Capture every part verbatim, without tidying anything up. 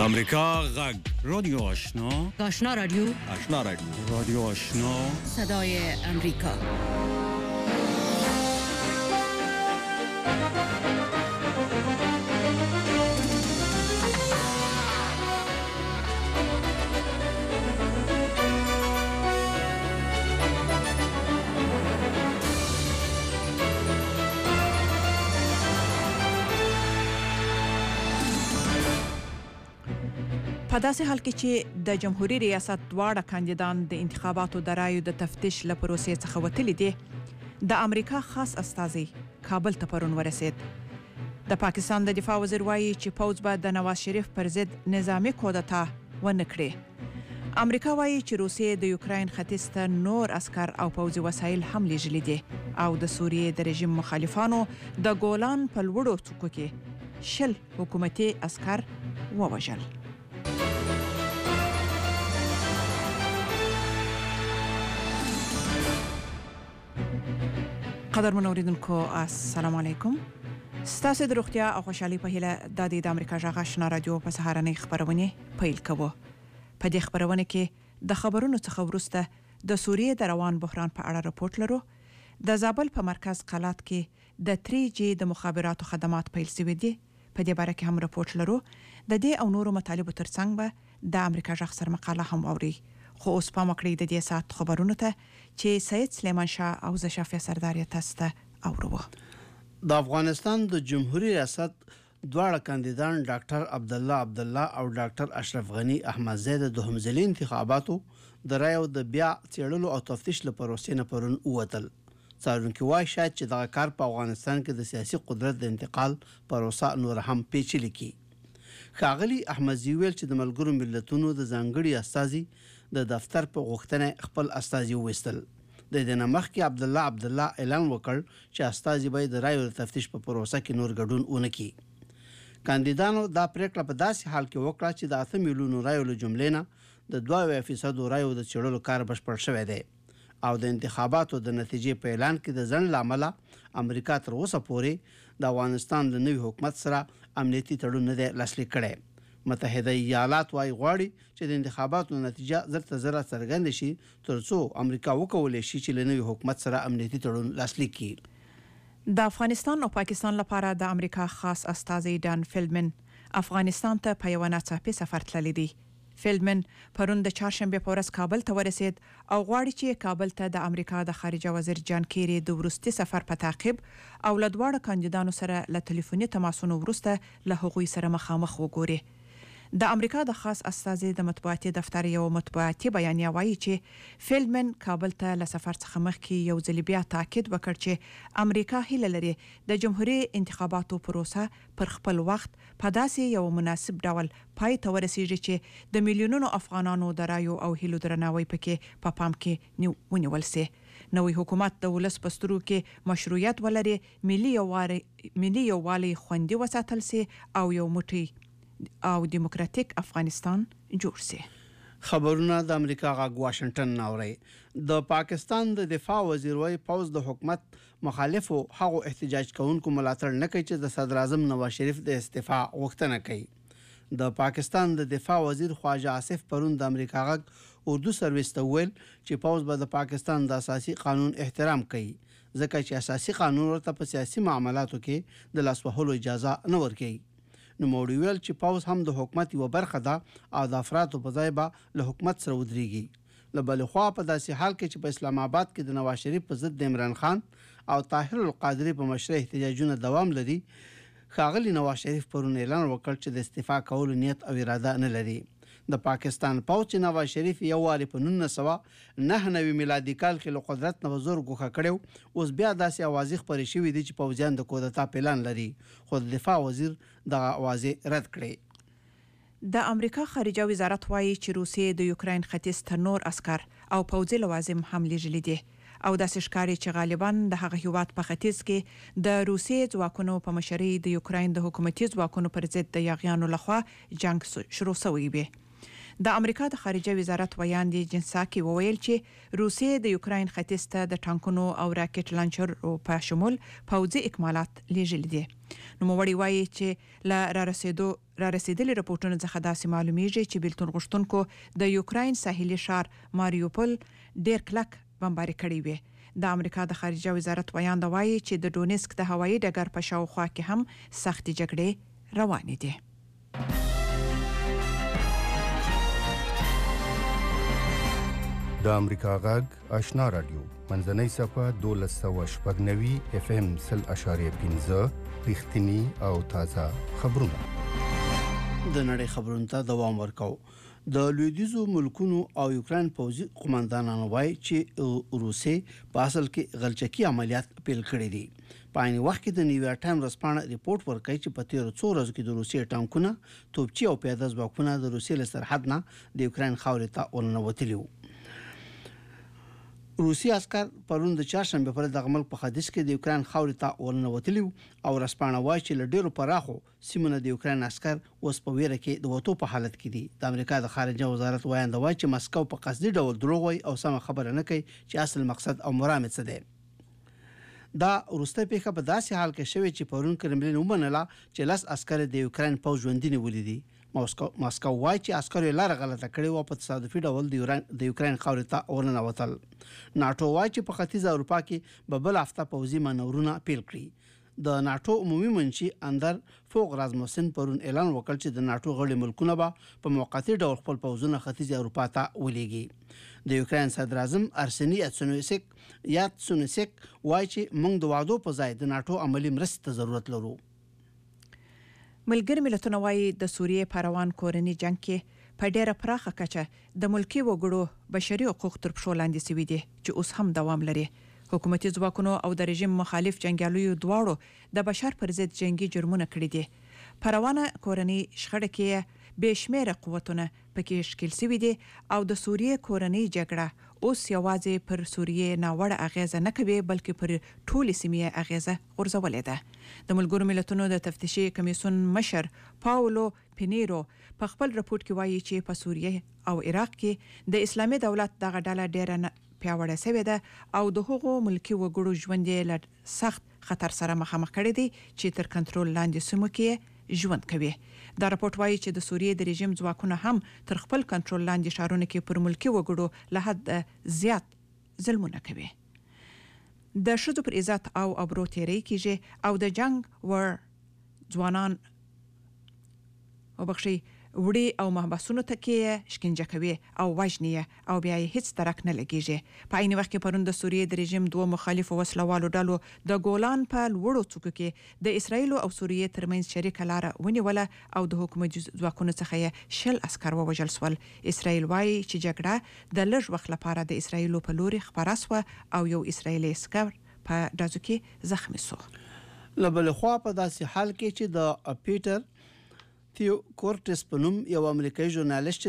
امریکا غږ رادیو آشنا آشنا رادیو آشنا رادیو رادیو آشنا صدای امریکا. په داسې حال کې چې د جمهوریت ریاست دواړه کاندیدان د انتخاباتو د رایو د تفتیش له پروسې څخه وتلي دي، د امریکا خاص استازی کابل ته پرون ورسید. د پاکستان د دفاع وزیر وایي چې پوځ به د نواز شریف پر ضد نظامي کودتا ونه کړي. امریکا وایي چې روسیې د یوکراین ختیځ ته نور عسکر او پوځي وسایل هم لیږلي دي او د سوریې د رژیم مخالفانو د ګولان په لوړو څوکو کې شل حکومتي عسکر ووژل. قدرمن اوریدونکو السلام علیکم. ستاسو د روغتیا او خوشحالي په هیله د د امریکا غږ آشنا رادیو په سهارنۍ خبرونه پیل کوو. په دې خبرونه کې د خبرونو څخه وروسته د سوریې د روان بحران په اړه راپورټ لرو. د زابل په مرکز قلات کې د تری جی د مخابراتو خدمات پیل شوي دي. په دې باره کې هم راپورټ لرو. د دې او نورو مطالبو ترڅنګ به د امریکا غږ سره مقاله هم اوري. خو اوس پام وکړئ د دې ساعت خبرونو ته چې سید سلیمان شاه او زه شافیه سردار تاسو ته اورو. د افغانستان د جمهوریت ریاست دواړه کاندیدان ډاکټر عبدالله عبدالله او ډاکټر اشرف غنی احمدزی د دوهم ځلي انتخاباتو د رایو د بیا څېړلو او تفتیش له پروسې نه پرون ووتل. څارونکي وایي شاید چې دغه کار په افغانستان کې د سیاسي قدرت د انتقال پروسه نور هم پیچلې کړي. ښاغلي احمدزي ویل چې د ملګرو ملتونو د ځانګړي استازي د دفتر په غوښتنه خپل استازي وویستل. د دې نه مخکې عبدالله عبدالله اعلان وکړ چې استازي باید د رایو د تفتیش په پروسه کې نور ګډون ونه کړي. کاندیدانو دا پریکړه په داسې حال کې وکړه چې د اته میلیونو رایو له جملې نه د دوه اویا فیصدو رایو د څېړلو کار بشپړ شوی دی او د انتخاباتو د نتیجې په اعلان کې د ځنډ له امله امریکا تر اوسه پورې د افغانستان د نوي حکومت سره امنیتي تړون نه دی لاسلیک کړی. متحده ایالات وايي غواړي چې د انتخاباتو نتیجه زر تر زره څرګنده شي ترڅو امریکا وکولای شي چې له نوي حکومت سره امنیتي تړون لاسلیک کړي. د افغانستان او پاکستان لپاره د امریکا خاص استازی ډان فیلډمن افغانستان ته په یو ناڅاپي سفر تللی دی. فیلډمن پرون د چهارشنبه په ورځ کابل ته ورسید او غواړي چې کابل ته د امریکا د خارجه وزیر جان کیری د وروستي سفر په تعقیب او له دواړو کاندیدانو سره له ټلیفوني تماسونو وروسته له هغوی سره مخامخ وګوري. د امریکا د خاص استازي د مطبوعاتي دفتر یو مطبوعاتي بیانیه وایي چې فیلډمن کابل ته له سفر څخه مخکې یو ځل بیا تاکید وکړ چې امریکا هیله لري د جمهوریت انتخاباتو پروسه پر خپل وخت په داسې یو مناسب ډول پای ته ورسیږي چې د میلیونونو افغانانو د رایو او هیلو درناوی پکې په پام کې ونیول سي. نوې حکومت د ولس په سترو کې مشروعیت ولري، ملي یووالي ملي یووالي خوندي وساتل سي او یو موټی او دیموکراتیک افغانستان جوړ سي. خبرونه د امریکا غږ واشنگټن ناوري. د پاکستان د دفاع وزیر وايي پوځ د حکومت مخالفو هغو احتجاج کوونکو ملاتړ نه کوي چې د صدر اعظم نواز شریف د استعفا غوښتنه کوي. د پاکستان د دفاع وزیر خواجه آصف پرون د امریکا غږ اردو سرویس ته ویل چې پوځ به د پاکستان د اساسي قانون احترام کوي ځکه چې اساسي قانون ورته په سیاسي معاملاتو کې د لاس وهلو اجازه نه ورکوي. نو موړي ویل چې پوځ هم د حکومت یو برخه ده او د افرادو په ځای به له حکومت سره ودرېږي. له بلې خوا په داسې حال کې چې په اسلام آباد کې د نواز شریف په ضد د عمران خان او طاهر القادري په مشرۍ احتجاجونه دوام لري، ښاغلي نواز شریف پرون اعلان وکړ چې د استعفا کولو نیت او اراده نه لري. د پاکستان پوځ چې نواز شریف یو واري په نولس سوه نهه نوي میلادي کال کې له قدرت نه زور ګوښه کړی، اوس بیا داسې اوازې خپرې شوي دي چې پوځیان د کودتا پلان لري، خو د دفاع وزیر دغه اوازې رد کړې. د امریکا خارجه وزارت وایي چې روسیې د یوکراین ختیځ ته نور عسکر او پوځي لوازم هم لیږلي دي او داسې ښکاري چې غالبا د هغه هیواد په ختیځ کې د روسیې ځواکونو په مشرۍ د یوکراین د حکومتي ځواکونو پر ضد د یاغیانو لخوا جنگ شروع شوی وي. د امریکا د خارجه وزارت ویاندې جنساکي وویل چې روسیې د یوکراین ختیځ ته د ټانکونو او راکټ لانچر په شمول پوځي اکمالات لیږلي دي. نوموړي وایي چې له را رسیدو را رسیدلي رپورټونو څخه داسې معلومیږي چې بیلتون غوښتونکو د یوکراین ساحلي ښار ماریوپول ډیر کلک بمباري کړی وي. د امریکا د خارجه وزارت ویاند وایي چې د ډونیسک د هوایي ډګر په شاوخوا کې هم سختې جګړې روانې دي. د امریکا غږ آشنا رادیو منځنۍ صفه دولس سوه شپږ نوي اف ام سل اشاریه پنځه رښتینی او تازه خبرونه. د نړۍ خبرونو ته دوام ورکاو. د لویدیځو ملکونو او یوکرين پوځي قوماندانانو وایي چې روسي په اصل کې غلچکی عملیات پیل کړي دي. په عین وخت کې د نیویارک ټایم رسپانه ریپورت ورکړي چې په تیر څو ورځو کې د روسي ټانکونه، توپچي او پیاده ځواکونه د روسي له سرحد نه د یوکرين خاورې ته ورنوتلي وو. روسي عسكر پرون د چهارشنبه پر د غمل په حادث کې د یوکرين خاورې ته ورنوتلي او رسپانه وایي چې له ډیرو پراخو سیمونو د یوکرين عسكر اوس په ویره کې د وټو په حالت کې دي. د امریکا د خارجه وزارت وایي دا وایي چې مسکو په قصدي ډول دروغ وایي او سم خبره نه کوي چې اصل مقصد او مرامت څه دی. دا روسته پیښه په داسې حال کې شوې چې پرون کرملین ومنله چې لاس عسكر د یوکرين پوځ ژوندۍ نیولې دي. ماسکو ماسکو وایي چې عسكر یې لاره غلطه کړې او په تصادفي ډول د یوکرين خاورې ته ورننوتل. ناتو وایي چې په ختیځ اروپا کې په بل هفته پوځي مانورونه پیل کړي. د ناتو عمومي منشي اندر فوق رازموسن پرون اعلان وکړ چې د ناتو غړي ملکونه به په موقتی ډول خپل پوځونه ختیځ اروپا ته ولېږي. د یوکرين صدر اعظم ارسني یاتسونوسک یاتسونوسک وایي چې موږ د وعدو په ځای د ناتو عملی مرستې ته ضرورت لرو. ملګری ملتونه وایي د سوریې په روان کورني جنگ کې په ډیره پراخه کچه د ملکی وګړو بشري حقوق تر پښو لاندې شوي دي چې اوس هم دوام لري. حکومتي ځواکونو او د رژیم مخالف جنگیالیو دواړو د بشر پر ضد جنگي جرمونه کړي دي. په روانه کورني شخړه کې بېشمیره قوتونه پکې شکل شوي دي او د سوریې کورنۍ جګړه اوس یوازې پر سوریې ناوړه اغیزه نه کوي بلکې پر ټولې سیمې اغیزه غورځولې ده. د ملګرو ملتونو د تفتیشي کمیسیون مشر پاولو پینیرو په خپل رپورت کې وایي چې په سوریې او عراق کې د اسلامي دولت دغه ډله ډیره پیاوړې شوې ده او د هغو ملکی وګړو ژوند یې له سخت خطر سره مخامخ کړی دی چې تر کنټرول لاندې سیمو کې ژوند کوي. دا راپورټ وایي چې د سوریې د رژیم ځواکونه هم تر خپل کنټرول لاندې ښارونو کې پر ملکی وګړو له حد زیات ظلمونه کوي. د ښځو پر عزت او ابرو تیری کیږي او د جنگ ور ځوانان وبخښي وړي او محبسونو ته کې شکنجه کوي او وژني او بیا یې هیڅ درک نه لګیږي. په عین وخت کې پرون د سوریې د رژیم دوه مخالفو وسلوالو ډلو د ګولان په لوړو څوکو کې د اسرایل او سوریې ترمنځ شریکه لاره ونیوله او د حکومتي ځواکونو څخه یې شل عسكر ووژل شول. اسرایل وایي چې جګړه د لږ وخت لپاره د اسرایل په لوري خبره شوه او یو اسرایلی عسكر په ډزو کې زخمی شو. لبل خو په داسې حال کې چې د پیټر تیو کورټس په نوم یو امریکایي ژورنالیست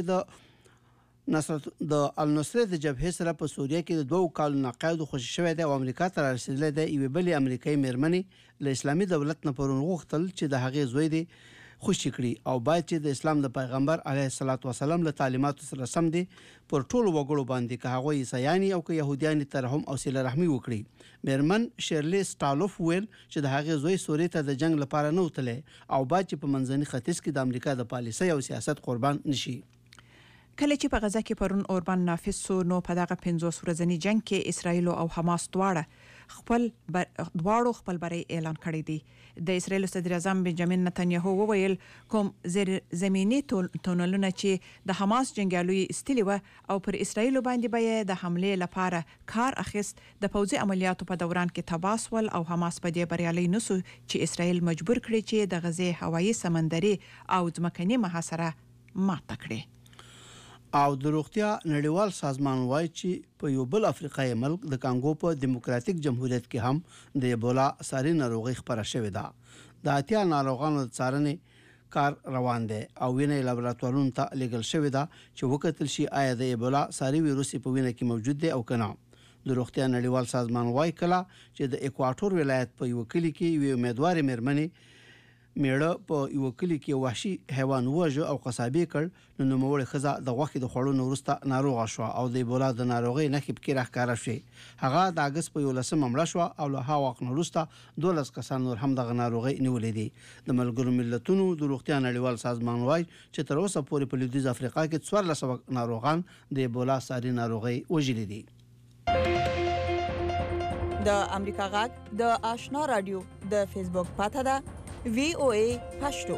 د نصرت د النصرت د جبهې سره په سوریه کې د دوه کال ناقید خوشی شوی دی او امریکا ته رسیدلی دی. یوه بلې امریکایي میرمنې له اسلامي دولت نه پرون غوښتل چې د هغې زوی دی خوشی کړي او باید چې د اسلام د پیغمبر علیه الصلاۃ والسلام له تعلیماتو سره سم دي پر ټولو وګړو باندې که هغه عیسایان او که يهوديان ترحم او صله رحمي وکړي. میرمن شیرلی سټالوف ویل چې د هغې زوی سوریې ته د جنگ لپاره نه وتلی او باید چې په منځني ختیځ کې د امریکا د پالیسۍ او سیاست قربان نشي. کله چې په غزه کې پرون اوربان نافذ سو نو په دغه پنځوس ورځني جنگ کې اسرایل او حماس دواړه خپل بر... دواړو خپل بری اعلان کړی دی. د اسرایل صدر اعظم بنجامین نتنیاهو وویل کوم زیر زمینی تونلونه چې د حماس جنگیالو استلی و او پر اسرایل باندې به د حمله لپاره کار اخیست د پوځي عملیاتو په دوران کې تباس ول او حماس په دې بریالي نسو چې اسرایل مجبور کړي چې د غزه هوایي سمندري او ځمکني محاصره ماته کړي. او د روغتیا نړیوال سازمان وایي چې په یو بل افریقایي ملک د کانګو په دیموکراتیک جمهوریت کې هم د ایبولا ساري ناروغي خپره شوې ده. د اتیا ناروغانو د څارنې کار روان دی او وینې لابراتوارونو ته لیږل شوې ده چې وکتل شي آیا د ایبولا ساري ویروس په وینه کې موجود دی او کنه. د روغتیا نړیوال سازمان وایي کله چې د ایکواټور ولایت په یو کلی کې یو امیدوار میرمنې میړه په یو کلی کې وحشي حیوان وژه او قصابي کړ نو نوموړې ښځه د غوښې د خوړلو وروسته ناروغه شوه او د ایبولا د ناروغۍ نښې پکې راښکاره شوې. هغه د اګست په یولسمه مړه شوه او له هغه وخت وروسته دولس کسان نور هم دغه ناروغۍ نیولې دي. د ملګرو ملتونو د روغتیا نړیوال سازمان وایي چې تر اوسه پورې په لویدیځ افریقا کې څوارلس سوه ناروغان د ایبولا ساري ناروغۍ وژلي دي. د امریکا غږ د آشنا رادیو د فیسبوک پاته ده وی او ای پښتو.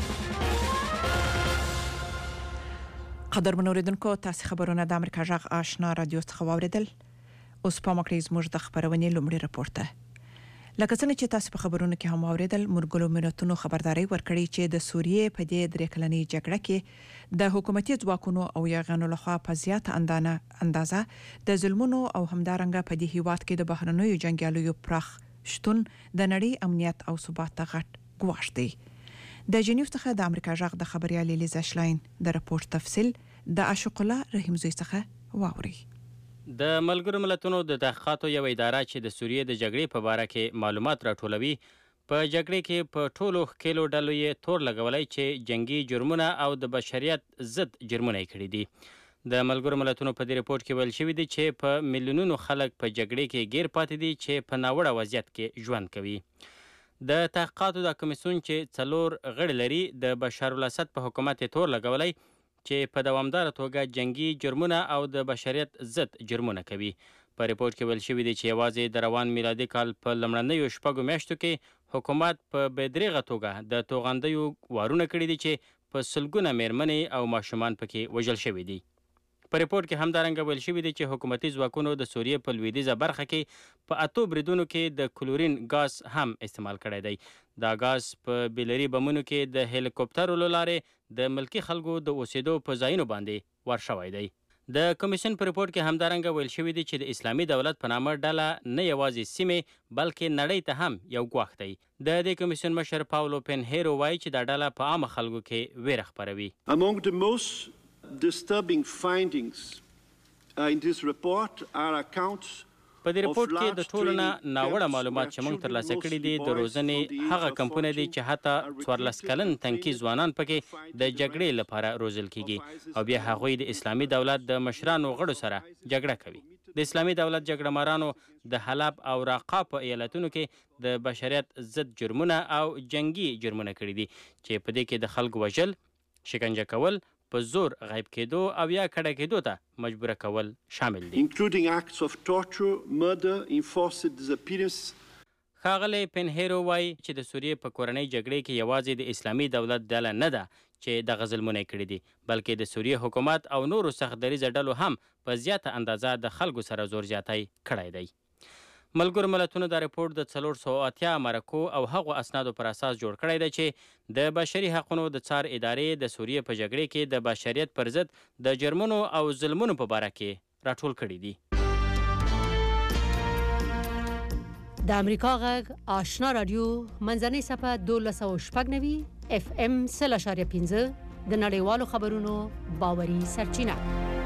قدرمن اوریدونکو تاسو خبرونه د امریکا غږ آشنا رادیو څخه واوریدل. اوس په مکرې زموږ د خبرونې لومړی راپور ته. لکه څنګه چې تاسو په خبرونو کې هم واوریدل ملګرو ملتونو خبرداري ورکړې چې د سوریې په دې درې کلنۍ جګړه کې د حکومتي ځواکونو او یاغانو لخوا په زیاته اندانه اندازه د ظلمونو او همدارنګه په دې هیواد کې د بهرنیو جنگیالیو پراخ شتون د نړۍ امنیت او ثبات ته غټ ګواښ دی. د جنیو څخه د امریکا غږ د خبريال لیزا شلاین د راپور تفصیل د عاشق الله رحیم زوی څخه واوري. د ملګرو ملتونو د تحقیقاتو یو اداره چې د سوریې د جګړې په باره کې معلومات راټولوي په جګړې کې په ټولو ښکېلو ډلو یې تور لګولی چې جنگي جرمونه او د بشریت ضد جرمونه یې کړي دي. د ملګرو ملتونو په دې رپورټ کې ویل شوي دي چې په میلیونونو خلک په جګړې کې ګیر پاتې دي چې په ناوړه وضعیت کې ژوند کوي. د تحقیقاتو دا کمیسیون چې څلور غړي لري د بشار الاسد په حکومت یې تور لګولی چې په دوامداره توګه جنگي جرمونه او د بشریت ضد جرمونه کوي. په ریپورت کې ویل شوي دي چې یوازې د روان میلادي کال په لومړنیو شپږو میاشتو کې حکومت په بېدریغه توګه د توغندیو وارونه کړي دي چې په سلګونه میرمنې او ماشومان پکې وژل شوي دي. په ریپورت کې همدارنګه ویل شوي دي چې حکومتي ځواکونو د سوریې په لویدیځه برخه کې په اتو بریدونو کې د کلورین ګاز هم استعمال کړی دی. دا ګاز په بیلري بمونو کې د هلیکوپټرو له لارې د ملکي خلکو د اوسېدو په ځایونو باندې ورشوی دی. د کمیسیون په ریپورت کې همدارنګه ویل شوي دي چې د اسلامي دولت په نامه ډله نه یوازې سیمې بلکې نړۍ ته هم یو ګواښ دی. د دې کمیسیون مشر پاولو پینهیرو وایي چې دا ډله په عامه خلکو کې ویره خپروي. Among the most disturbing findings uh, in this report are accounts په دې ریپورت کې د ټولو نه ناوړه معلومات چې موږ ترلاسه کړي دي د روزنې هغه کمپونه دي چې حتی څوارلس کلن تنکي ځوانان پکې د جګړې لپاره روزل کیږي او بیا هغوی د اسلامي دولت د مشرانو غړو سره جګړه کوي. د اسلامي دولت جګړه مارانو د حلب او راقا په ایالتونو کې د بشریت ضد جرمونه او جنگي جرمونه کړي دي چې په دې کې د خلکو وژل، شکنجه کول، په زور غیب کېدو او یا کډه کېدو ته مجبوره کول شامل دي. including acts of torture, murder, enforced disappearance. ښاغلی پینهیرو وایي چې د سوریې په کورنۍ جګړې کې یوازې د اسلامي دولت ډله نه ده چې دغه ظلمونه یې کړي دي بلکې د سوریې حکومت او نورو سخت دریځه ډلو هم په زیاته اندازه د خلکو سره زور زیاتی کړی دی. ملګرو ملتونو دا رپورټ د څلور سوه اتیا مرکو او هغو اسنادو پر اساس جوړ کړی دی چې د بشري حقونو د څار ادارې د سوریې په جګړې کې د بشریت پر ضد د جرمونو او ظلمونو په باره کې راټول کړي دي. د امریکا غږ آشنا رادیو منځنۍ صفحه دولس سوه شپږ نوي اف ام سل اشاریه پنځه د نړیوالو خبرونو باوري سرچینه.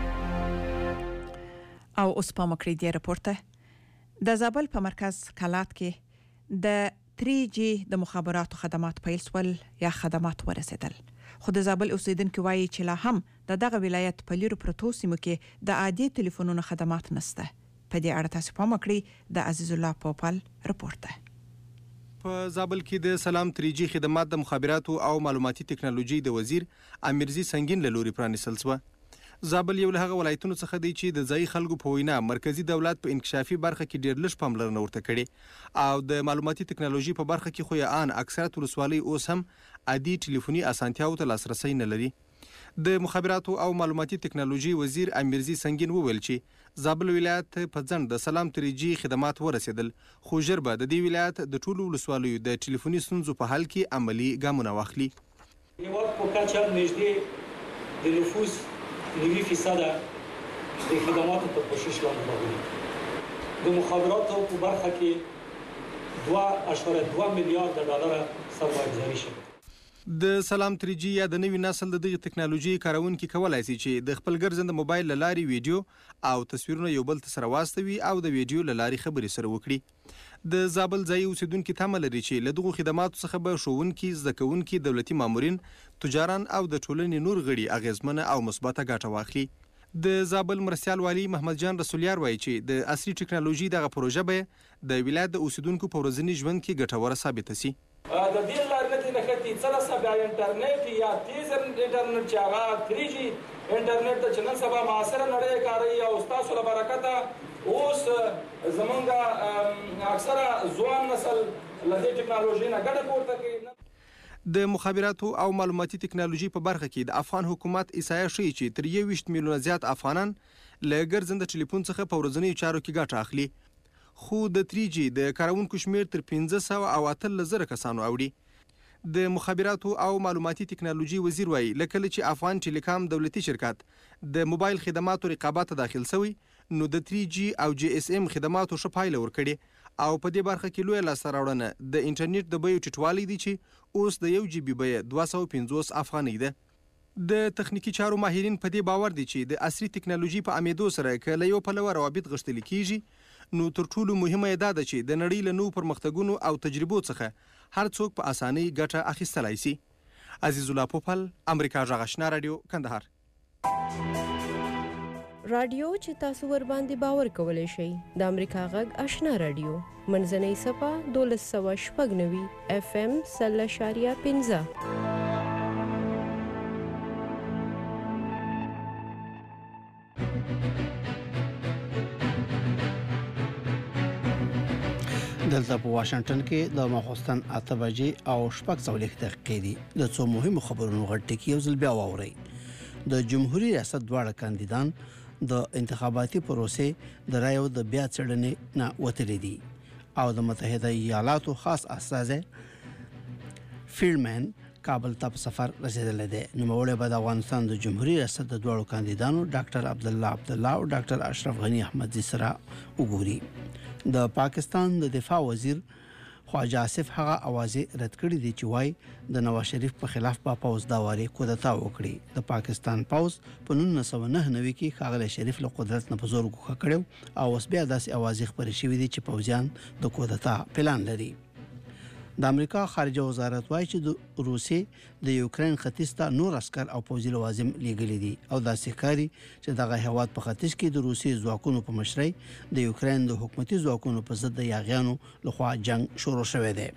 او اوس په مکرې دی راپور ته. د زابل په مرکز کلات کې د تری جی د مخابراتو خدمات پیل سول یا خدمات ورسېدل. خو د زابل اوسیدونکو وایي چې لا هم د دغه ولایت په لیرو پروتو سیمو کې د عادي ټلیفونونو خدمات نشته. په دې اړه تاسو پام وکړئ د عزیز الله پوپل رپورټ ده. په زابل کې د سلام تری جی خدمات د مخابراتو او معلوماتي ټکنالوژي د وزیر امیرزي سنگین له لوري پرانیستل شوه. زابل یو له هغه ولایتونو څخه دی چې د ځایي خلکو په وینا مرکزی دولت په انکشافي برخه کې ډېر لږ پاملرنه ورته کړې او د معلوماتي ټکنالوژي په برخه کې خو یې ان اکثرت ولسوالۍ اوس هم عادي ټلیفوني اسانتیاو ته لاسرسی نه لري. د مخابراتو او معلوماتي ټکنالوژي وزیر امیرزي سنگین وویل چې زابل ولایت په ځند د سلام تری جی خدمات ورسېدل خو ژر به د دې ولایت د ټولو ولسوالیو د ټلیفوني ستونزو په حل کې عملي ګامونه واخلي. هیواد په کچه نږدې د نفوس نوي فیصده د خدماتو ته پوشش لاندې راغلي. د مخابراتو په برخه کې دوه اشاریه دوه میلیارډ ډالر سرمایه گذاري شوه. د سلام تری جی یا د نوي نسل د دغه ټکنالوژي کارونکي کولای شي چې د خپل ګرځنده موبایل له لارې ویډیو او تصویرونه یو بل ته سره واستوي او د ویډیو له لارې خبرې سره وکړي. د زابل ځایي اوسیدونکي تمه لري چې له دغو خدماتو څخه به ښوونکي، زده کوونکي، دولتي مامورین، تجاران او د ټولنې نور غړي اغیزمنه او مثبته ګټه واخلي. د زابل مرستیال والی محمد جان رسولیار وایي چې د عصري ټکنالوژي دغه پروژه به د ولایت د اوسیدونکو په ورځني ژوند کې ګټوره ثابته سي. د دې لارې نه نښتي څه سبا انټرنیټ یا تیز انټرنیټ چې هغه تھری جی انټرنیټ د چنن سبا معاصره نړۍ کاروي او تاسو له برکته اوس زمونږ اکثره ځوان نسل له ټکنالوژي نه ګټه پورته کوي. د مخابراتو او معلوماتي ټکنالوژي په برخه کې د افغان حکومت احصایه ښیي چې تر یوویشت میلیونه زیات افغانان له ګرځنده ټلیفون څخه په ورځنیو چارو کې ګټه اخلي، خو د تھری جی د کارونکو شمیر تر پنځه سوه او اتلس زره کسانو اوړي. د مخابراتو او معلوماتي ټکنالوژي وزیر وایي له کله چې افغان ټیلیکام دولتي شرکت د موبایل خدماتو رقابت ته داخل شوی نو د تھری جی او جی اس ام خدماتو ښه پایله ورکړې او په دې برخه کې لویه لاسته راوړنه د انټرنیټ د بیو ټیټوالی دی چې اوس د یو جی بي بیه دوه سوه پنځوس افغانۍ ده. د تخنیکی چارو ماهرین په دې باور دي چې د عصري ټکنالوژي په عمېدو سره که له یو پلوه روابط غښتلي کیږي نو تر ټولو مهمه دا ده چې د نړۍ له نوو پرمختګونو او تجربو څخه هر څوک په اسانۍ ګټه اخیستلی سي. عزیز الله پوپل، امریکا غږ آشنا رادیو، کندهار. رادیو چې تاسو ور باندې باور کولای شئ د امریکا غږ آشنا رادیو منځنۍ صفه دولس سوه شپږ نوي اف ام سل اشاریه پنځه. دلته په واشنگټن کې د ماخوستن اته بجې او شپږ څلوېښت دقیقې دي. د څو مهمو خبرونو غټ ټکی یو ځل بیا واورئ. د جمهوریت ریاست دواړه کاندیدان د انتخاباتي پروسې د رایو د بیا څېړنې نه وتلي دي او د متحده ایالاتو خاص استازی فیلډمن کابل ته په سفر رسیدلی دی. نوموړی به د افغانستان د جمهوریت ریاست د دواړو کاندیدانو ډاکټر عبدالله عبدالله او ډاکټر اشرف غني احمدزي سره وګوري. د پاکستان د دفاع وزیر خواجه آصف هغه اوازې رد کړې دي چې وایي د نواز شریف په خلاف په پوز دا واري کودتا وکړي. د پاکستان پوز په نولس سوه نهه نوي کې ښاغلی شریف له قدرت نه په زور ګوښه کړی او اوس بیا داسې اوازې خپرې شوې دي چې پوځیان د کودتا پلان لري. د امریکا خارجه وزارت وایي چې د روسیې د یوکرين ختیځ ته نور عسكر او پوځي لوازم لیږلي دي او داسې ښکاري چې دغه هیواد په ختیځ کې د روسیې ځواکونو په مشرۍ د یوکرين د حکومتي ځواکونو په ضد د یاغیانو لخوا جنگ شروع شوی دی.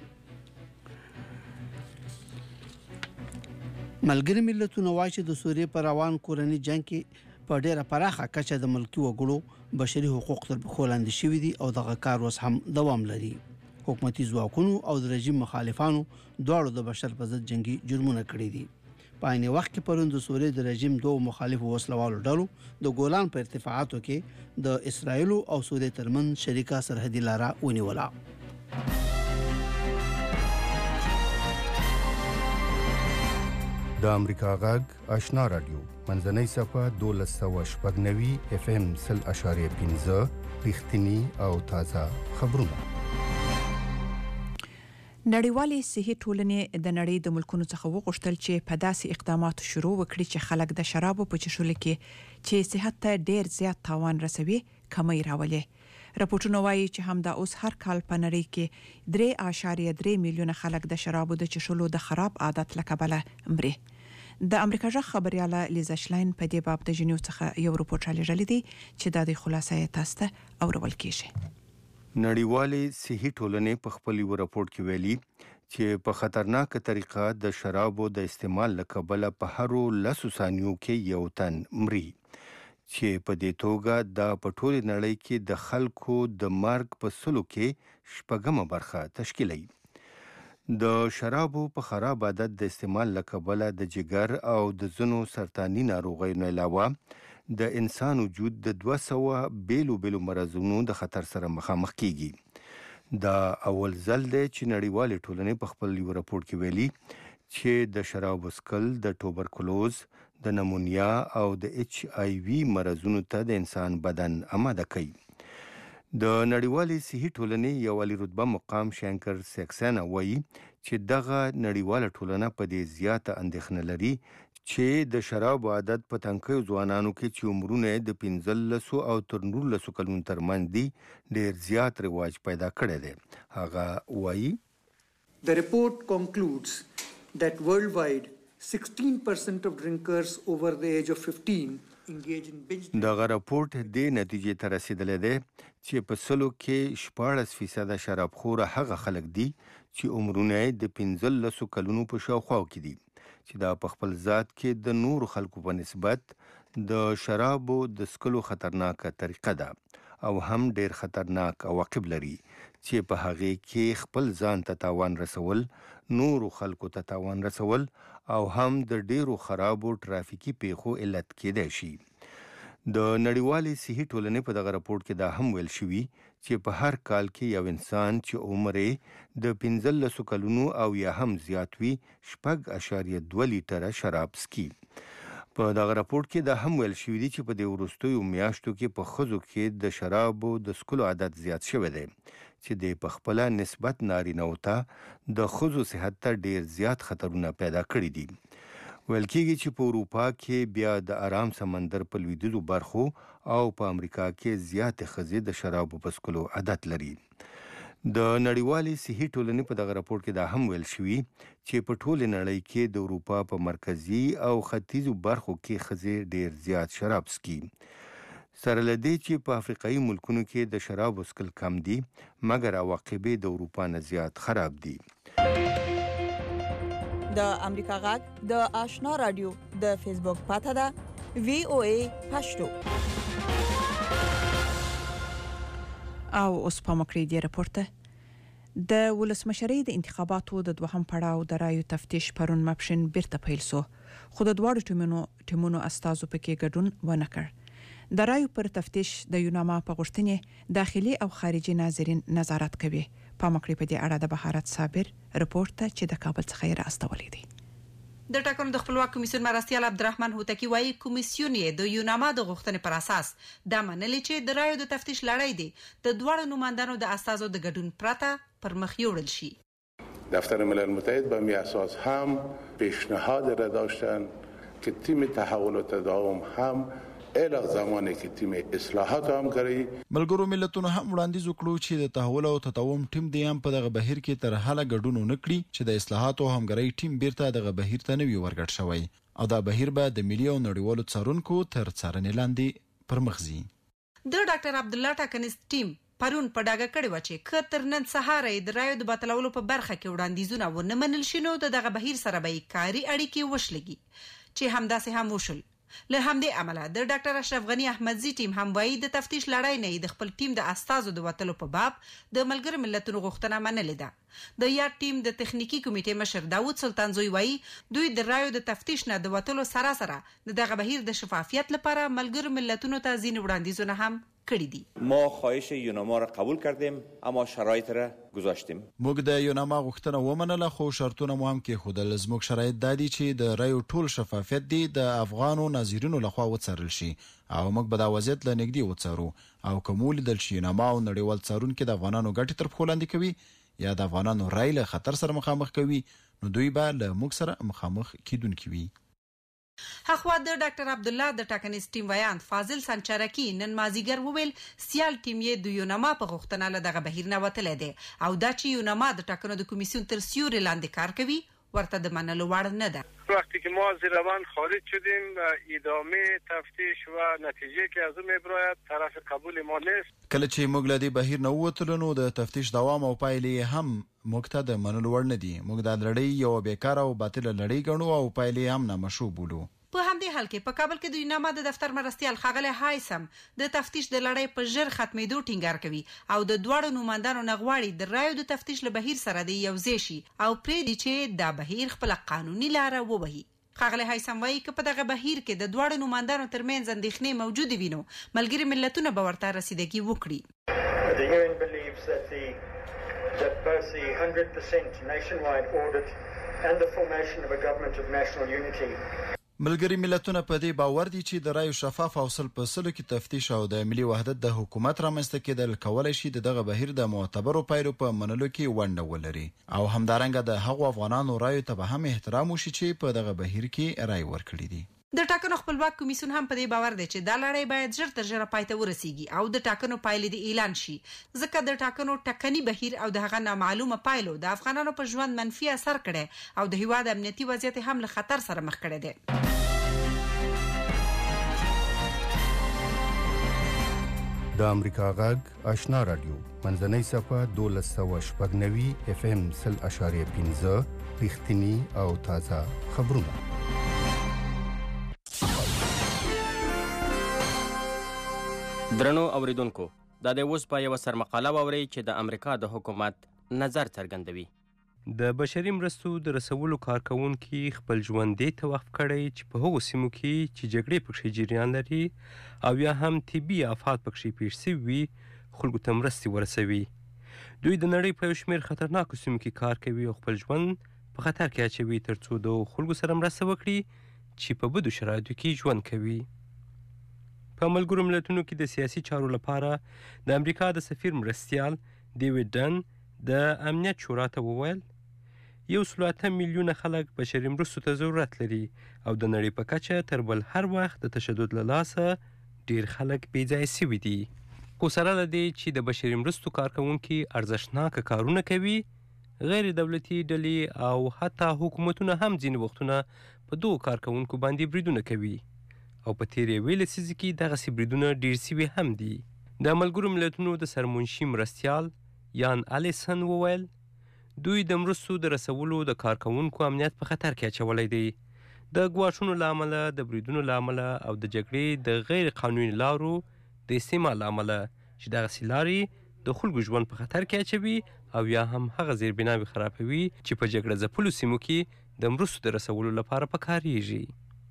ملګري ملتونه وایي چې د سوریې په روان کورني جنگ کې په ډیره پراخه کچه د ملکي وګړو بشري حقوق تر پښو لاندې شوي دي او دغه کار اوس هم دوام لري. حکومتي ځواکونو او د رژیم مخالفانو دواړو د بشر په ضد جنگي جرمونه کړي دي. په عین وخت کې پرون د سوریې د رژیم دوه مخالفو وسلوالو ډلو د ګولان په ارتفاعاتو کې د اسرایل او سوریې ترمن شریکه سرحدي لاره ونیوله. د امریکا غږ آشنا رادیو منځنۍ صفه دولس سوه شپږ نوي اف ام سل اشاریه پنځه رښتینی او تازه خبرونه. نړیوالې صحي ټولنې د نړۍ د ملکونو څخه وغوښتل چې په داسې اقداماتو شروع وکړي چې خلک د شرابو په څښلو کې چې صحت ته ډیر زیات تاوان رسوي کمی راولي. راپورټونه وایي چې همدا اوس هر کال په نړۍ کې درې اعشاریه درې میلیونه خلک د شرابو د څښلو د خراب عادت له کبله مري. د امریکا ژغ خبرياله لیزا شلاین په دې باب د جنیو څخه یو راپورټ رالیږلی دی چې د دې خلاصې تاسو ته اورول کیږي. نړیوالې صحي ټولنې په خپل یو راپورټ کې ویلي چې په خطرناکه طریقه د شرابو د استعمال له کبله په هرو لسو ثانیو کې یو تن مري چې په دې توګه د په ټولې نړۍ کې د خلکو د مرګ په سلو کې شپږمه برخه تشکیلوي. د شرابو په خراب عادت د استعمال له کبله د جګر او د ځینو سرطاني ناروغیو نه علاوه د انسان وجود د دوه سوه بیلو بیلو مرضونو د خطر سره مخامخ کیږي. دا اول ځل دی چې نړیوالې ټولنې په خپل یو راپورټ کې ویلي چې د شرابو څښل د توبرکلوز، د نمونیا او د ایچ آی وي مرضونو ته د انسان بدن آماده کوي. د نړیوالې صحي ټولنې یو عالی رتبه مقام شانکر سیکسانا وایي چې دغه نړیواله ټولنه په دې زیاته اندېښنه لري چې د شراب عادت په تنکیو ځوانانو کې چې عمرونه د پنځلسو او تر نولسو کلونو ترمنځ دي ډېر زیات رواج پیدا کړی دی. هغه وایي The report concludes that worldwide sixteen percent of drinkers over the age of fifteen engage in binge drinking. دغه راپورټ دې نتیجې ته رسیدلی دی چې په سلو کې شپاړس فیصده شرابخوره هغه خلک دي چې عمرونه یې د پنځلسو کلونو په شاوخوا کې دي چې دا په خپل ذات کې د نورو خلکو په نسبت د شرابو د څښلو خطرناکه طریقه ده او هم ډیر خطرناک عواقب لري چې په هغې کې خپل ځان ته تاوان رسول، نورو خلکو ته تاوان رسول او هم د ډیرو خرابو ټرافیکي پیښو علت کېدای شي. د نړیوالې صحي ټولنې په دغه راپورټ کې دا هم ویل شوي چې په هر کال کې یو انسان چې عمر یې د پنځلسو کلونو او یا هم زیات وي شپږ اشاریه دوه لیټره شراب څښي. په دغه راپورټ کې دا هم ویل شوي دي چې په دې وروستیو میاشتو کې په ښځو کې د شرابو د څښلو عادت زیات شوی دی چې د په خپله نسبت نارینهو ته د ښځو صحت ته ډیر زیات خطرونه پیدا کړي دي. ویل کېږي چې په اروپا کې بیا د آرام سمندر په لویدیځو برخو او په امریکا کې زیاتې ښځې د شرابو په څښلو عادت لري. د نړیوالې صحي ټولنې په دغه راپورټ کې دا هم ویل شوي چې په ټولې نړۍ کې د اروپا په مرکزي او ختیځو برخو کې ښځې ډیر زیات شراب څښي. سره له دې چې په افریقایي ملکونو کې د شرابو څښل کم دي مګر عواقب یې د اروپا نه زیات خراب دي. د امریکا غږ د آشنا رادیو د فیسبوک پاته ده وی او ای پښتو. او اوس په مکرې دی راپورته د ولسمشرۍ د انتخاباتو د دوهم پړاو د رایو تفتیش پرون مپشن بیرته پیل سو خو د دواړو ټیمونو ټیمونو استازو پکې ګډون ونه کړ. د رایو پر تفتیش د یوناما په غوښتنې داخلي او خارجي ناظرین نظارت کوي. په مکرې په دې اړه د بهارت صابر رپورټ ته چې د کابل څخه یې راستولې دي. د ټاکنو د خپلواک کمیسیون مرستیال عبدالرحمن هوتکی وایي کمیسیون یې د یوناما د غوښتنې پر اساس دا منلي چې د رایو د تفتیش لړۍ دی د دواړو نمایندانو د استازو د ګډون پرته پر مخ یوړل شي. دفتر ملل متحد به می اساس هم پیشنهاد را داشتن که تیم تحول و تداوم هم اله زمانی که تیم اصلاحات هم کوي. ملګرو ملتونو هم وړاندیز وکړو چې د تحول او تداوم ټیم د هم په دغه بهیر کې تر حاله ګډون نه کړي چې د اصلاحات او همغږۍ ټیم بیرته دغه بهیر ته نوي ورګډ شوی او دا بهیر به د ملي او نړیوالو څارونکو تر څارنې لاندې پر مخ ځي. د ډاکټر عبدالله ټاکنیز ټیم پرون په ډاګه کړی و چې که تر نن سهار د رایو د باطلولو په برخه کې وړاندیزونه ونه منل شي نو د دغه بهیر سره به کاري اړیکې وشلګي چې همداسې هم وشول. له همدې امله د ډاکټر اشرف غنی احمدزي ټیم هم وایي د تفتیش لړۍ نه د خپل ټیم د استازو د وتلو په باب د ملګرو ملتونو غوښتنه منلې ده. د یاد ټیم د تخنیکی کمیټې مشر داوود سلطان زوی وایي دوی د رایو د تفتیش نه د وتلو سره سره د دغه بهیر د شفافیت لپاره ملګرو ملتونو ته ځینې وړاندیزونه هم کړی دي. ما خواهش یوناما را قبول کردیم اما شرایط را گذاشتیم. موږ د یوناما غوښتنه ومنله خو شرطونه مو هم کېښودل. زموږ شرایط دا دي چې د رایو ټول شفافیت دی د افغانو ناظرینو لخوا وڅارل شي او موږ به دا وضعیت له نږدې وڅارو او که مو لیدل چې یوناما او نړیوال څارونکي د افغانانو ګټې تر پښو لاندې کوي یا د افغانانو رای له خطر سره مخامخ کوي نو دوی به له موږ سره مخامخ کیدونکي وي. هخوا د ډاکټر عبدالله د ټاکنیز ټیم ویاند فاضل سنچرکی نن مازیګر وویل سیال ټیم یې د یوناما په غوښتنه له دغه بهیر نه وتلی دی او دا چې یوناما د ټاکنو د کمیسیون تر سیوري لاندې کار کوي ورته د منلو وړ نه ده. وقتی که ما از روند خارج شدیم ادامه تفتیش و نتیجه که از اون میبراید طرف قبول ما نیست. کله چې موږ له دې بهیر نه ووتلو نو د تفتیش دوام او پایلې هم موږ ته د منلو وړ نه دي. موږ د لړۍ یو بیکاره او باطله لړۍ ګڼو او پایلې هم نامشروع بولو. په همدې حال کې په کابل کې د یوناما د دفتر مرستیال ښاغلی هایسم د تفتیش د لړۍ په ژر ختمېدو ټینګار کوي او د دواړو نمایندانو نه غواړي د رایو د تفتیش له بهیر سره د یوځای شي او پرېږدي چې دا بهیر خپله قانوني لاره ووهي. ښاغلی هایسم وایي که په دغه بهیر کې د دواړو نمایندانو ترمنځ اندېښنې موجودې وي نو ملګري ملتونه به ورته رسیدګي وکړي. and the formation of a government of national unity ملګری ملتونه په دې باور دي چې د رایو شفاف او سل په سلو کې تفتیش او د ملي وحدت د حکومت رامنځته کېدل کولای شي دغه بهیر د معتبرو پایلو په منلو کې ونډه ولري او همدارنګه د هغو افغانانو رایو ته به هم احترام وشي چې په دغه بهیر کې رای ورکړي دي. د ټاکنو خپلواک کمیسیون هم په دې باور دی چې دا لړۍ باید ژر تر ژره پای ته ورسیږي او د ټاکنو پایلې د اعلان شي، ځکه د ټاکنو ټکنی بهیر او د هغه نامعلومه پایلو د افغانانو په ژوند منفي اثر کړي او د هیواد امنیتي وضعیت هم له خطر سره مخ کړی دی. د امریکا غږ آشنا رادیو منځنۍ صفه دولس سوه شپږ نوي اف ام سل اشاریه پنځه رښتینی او تازه خبرونه. درنو اوریدونکو، دا د اوس په یوه سرمقاله واورئ چې د امریکا د حکومت نظر څرګندوي. د بشري مرستو د رسولو کارکوونکي خپل ژوند دې ته وقف کړی چې په هغو سیمو کې چې جګړې پکښې جریان لري او یا هم طبي آفات پکښې پیښ شوي وي خلکو ته مرستې ورسوي. دوی د نړۍ په یو شمېر خطرناکو سیمو کې کار کوي او خپل ژوند په خطر کې اچوي تر څو د خلکو سره مرسته وکړي چې په بدو شرایطو کې ژوند کوي. په ملګرو ملتونو کې د سیاسي چارو لپاره د امریکا د سفیر مرستیال ډیوډ ډن د امنیت شورا ته وویل یو سل اته میلیونه خلک بشري مرستو ته ضرورت لري او د نړۍ په کچه تر بل هر وخت د تشدد له لاسه ډیر خلک بې ځایه سوي دي. خو سره له دې چې د بشري مرستو کارکوونکي ارزښتناکه کارونه کوي، غیر دولتي ډلې او حتی حکومتونه هم ځینې وختونه په دغو کارکوونکو باندې بریدونه کوي او په تېرې یوې لسیزې کې دغسې بریدونه ډېر سوي هم دي. د ملګرو ملتونو د سرمنشي مرستیال یان الیسن وویل دوی د مرستو د رسولو د کارکوونکو امنیت په خطر کې اچولی دی. د ګواښونو له امله، د بریدونو له امله او د جګړې د غیر قانوني لارو د استعمال له امله چې دغسې لارې د خلکو ژوند په خطر کې اچوي او یا هم هغه زیربناوې خرابوي چې په جګړه ځپلو سیمو کې د مرستو د رسولو لپاره پکارېږي.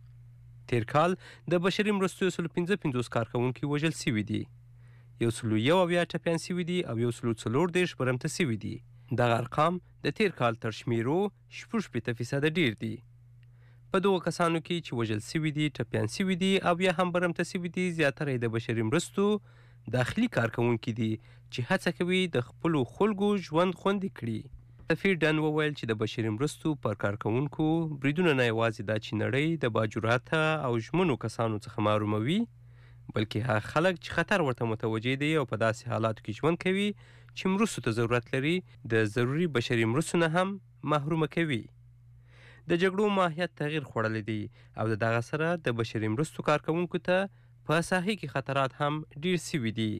تیر کال د بشري مرستو یو سل پنځه پنځوس کارکوونکي وژل سوي دي، یو سل یو اویا ټپیان سوي دي او یو سل څلور دېرش برمته سوي دي. دغه ارقام د تیر کال تر شمیرو شپږ شپېته فیصده ډیر دي. په دغو کسانو کې چې وژل سوي دي، ټپیان سوي دي او یا هم برمته سوي دي زیاتره د بشري مرستو داخلي کارکوونکي دي چې هڅه کوي د خپلو خلکو ژوند خوندي کړي. سفیر ډن وویل چې د بشري مرستو پر کارکوونکو بریدونه نه یوازې دا چې نړۍ د باجراته او ژمنو کسانو څخه محروموي، بلکې هغه خلک چې خطر ورته متوجه دي او په داسې حالاتو کې ژوند کوي چې مرستو ته ضرورت لري د ضروري بشري مرستو نه هم محرومه کوي. د جګړو ماهیت تغییر خوړلی دی او د دغه سره د بشري مرستو کارکوونکو ته په ساحې کې خطرات هم ډیر سوي دي.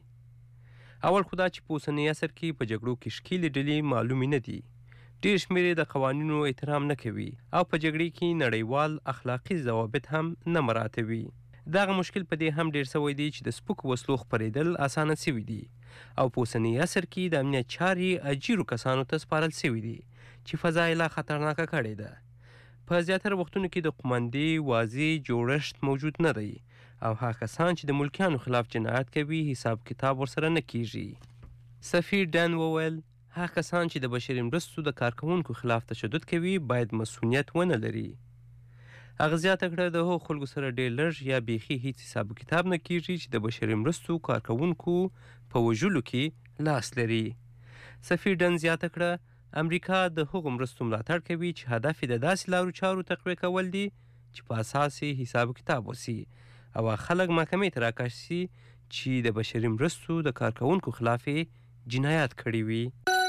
اول خو دا چې په اوسني عصر کې په جګړو کې ښکېلې ډلې معلومې نه دي، ډېر شمېر د قوانینو احترام نه کوي او په جګړې کې نړیوال اخلاقي ضوابط هم نه مراعاتوي. دغه مشکل په دې هم ډېر سوی دی چې د سپکو وسلو خپرېدل اسانه سوي دي او په اوسني عصر کې د امنیت چارې اجیرو کسانو ته سپارل سوي دي چې فضا یې لا خطرناکه کړې ده. په زیاتره وختونو کې د قومندې واضح جوړښت موجود نه دی او هغه کسان چې د ملکیانو خلاف جنایت کوي حساب کتاب ورسره نه کیږي. سفیر ډن وویل هغه کسان چې د بشري مرستو د کارکوونکو خلاف تشدد کوي باید مسؤلیت ونه لري. هغه زیاته کړه د هغو خلکو سره ډېر لږ یا بیخي هیڅ حساب کتاب نه کیږي چې د بشري مرستو کارکوونکو په وژلو کې لاس لري. سفیر ډن زیاته کړه امریکا د هغو مرستو ملاتړ کوي چې هدف یې د داسې لارو چارو تقویه کول دي چې په اساس یې حساب کتاب وسي او خلک محکمې ته راکش سي چې د بشري مرستو د کارکوونکو خلاف جنایات کړي وي.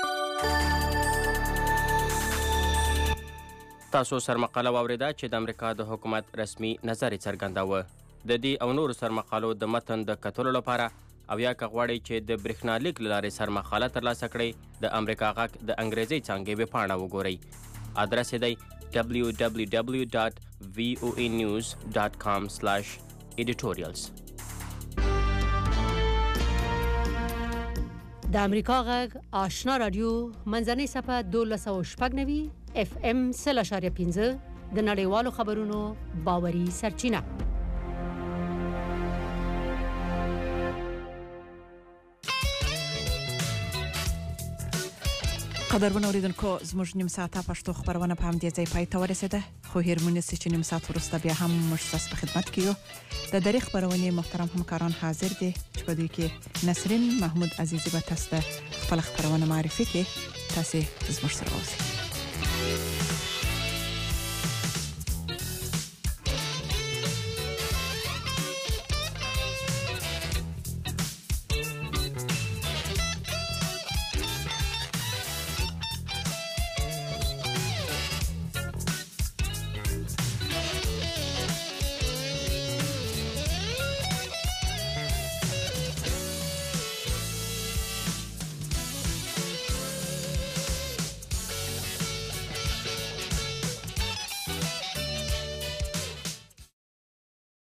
تاسو سرمقاله واوریده چې د امریکا د حکومت رسمي نظر څرګنداوه. د دې او نورو سرمقالو د متن د کتلو لپاره او یا که غواړئ چې د برېښنالیک له لارې سرمقاله ترلاسه کړئ د امریکا غږ د انګریزي څانګې ویبپاڼه وګورئ. ادرس یې دی دبلیو دبلیو دبلیو ډاټ وی او ای نیوز ډاټ کام سلاش ایډیټوریالز. د امریکا غږ آشنا رادیو منځنۍ صفه دولس سوه شپږ نوي اف ام سل اشاریه پنځه د نړیوالو خبرونو باوري سرچینه. قدرمن اوریدونکو زموږ نیم ساعته پښتو خبرونه په همدې ځای پای ته ورسېده خو هیرمونی چې نیم ساعت وروسته بیا هم موږ تاسو په خدمت کې یو د دری خبرونه محترم همکاران حاضر دي چې په دوی کې نسرین محمود عزیزی به تاسو ته خپل خبرونه معرفي کوي تاسو زموږ سره اوسئ